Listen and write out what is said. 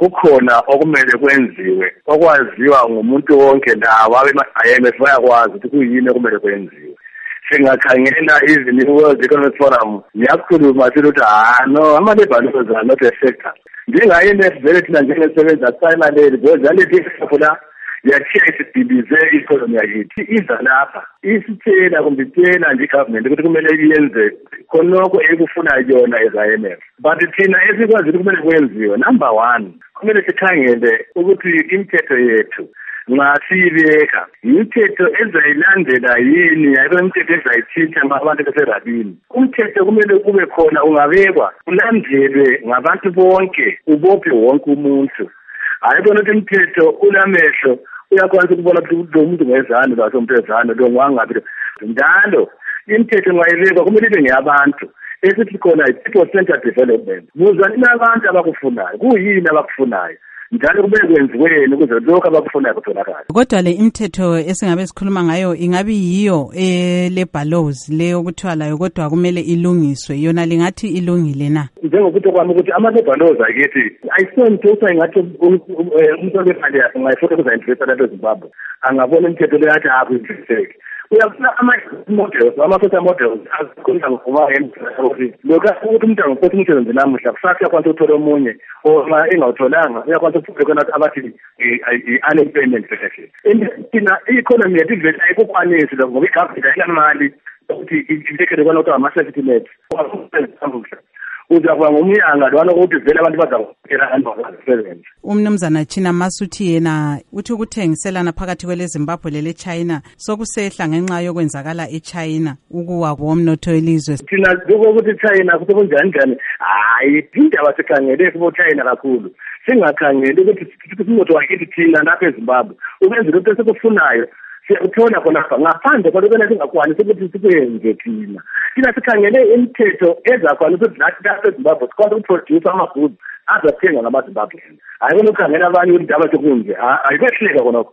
kukhona okumele kwenziwe okwaziwa ngumuntu wonke lawa IMF bayakwazi ukuthi kuyini okumele kwenziwe. Singakhangela even i-World Economic Forum yakhuluma ukuthi no, ama-labor laws are not a sector. Njenga-IMF vele thina njengesebenzi asisayilaleli because yalethi isapho la yakhiya isidibize i-economy yakithi iza lapha isitshela kumbe itshela nje i-government ukuthi kumele iyenze khonokho ekufunayo yona as-IMF. But thina esikwazi kumele kwenziwe, number one, kumele sikhangele ukuthi imithetho yethu nxa siyibeka imithetho ezayilandela yini, yayikho imithetho ezayitshintsha abantu beserabini. Umthetho kumele kube khona ungabekwa ulandelwe ngabantu bonke, ubophe wonke umuntu. Ayibona ukuthi imithetho ulamehlo uyakwazi ukubona ukuthi lo muntu ngezane basomphezane lo ngwangabi njalo. Imithetho ngayibekwa kumele ibe ngeyabantu esithi khona i-people centered development. Muzanini abantu abakufunayo, kuyini abakufunayo njalo kumele kwenziweni ukuze lokho abakufunayo kutholakala. Kodwa le imithetho esingabe sikhuluma ngayo ingabe yiyo le-labor laws le okuthiwa layo kodwa kumele ilungiswe, yona lingathi ilungile na? Njengokuthi kwami ukuthi ama-labor laws akithi ayisonto engathi umuntu olefali yakhe ngayifuna ukuza-investa lapha eZimbabwe angabona imithetho le yathi akuintereseki. Uyafuna ama-social models azikhulisa ngokuthi lokhu ukuthi umuntu angaphosa umsebenzi namuhla kusasa uyakwanisa ukuthola omunye uma engawutholanga uyakwanisa ukufunda khona abathi i-unemployment protection. Thina i-economy yethu ivele ayikukwanisi lokho ngoba i-government ayinamali ukuthi ibekele kona kuthiwa ama-safety net. Uzakuba ngumnyanga lwana ukuthi vele abantu bazakukela abantu. Umnumzana China Masuthi yena uthi ukuthengiselana phakathi kweleZimbabwe lele-China sokusehla ngenxa yokwenzakala eChina ukuwa komnotho welizwe. Thina ukuthi China kuthi kunjani hayi indaba sikhangele kubo-China kakhulu, singakhangeli ukuthi umnotho wakithi thina lapha eZimbabwe ukwenzela ukuthi esikufunayo siyakuthola khonapha ngaphandle kwalokho singakwanisi ukuthi sikwenze thina. Thina sikhangele imithetho ezakwanisa ukuthi nathi lapha eZimbabwe sikwazi ukuproduce ama-goods azathenga ngamaZimbabwean. Hayi kona ukukhangela abanye ukuthi indaba sekunje ayikwehluleka khonokho.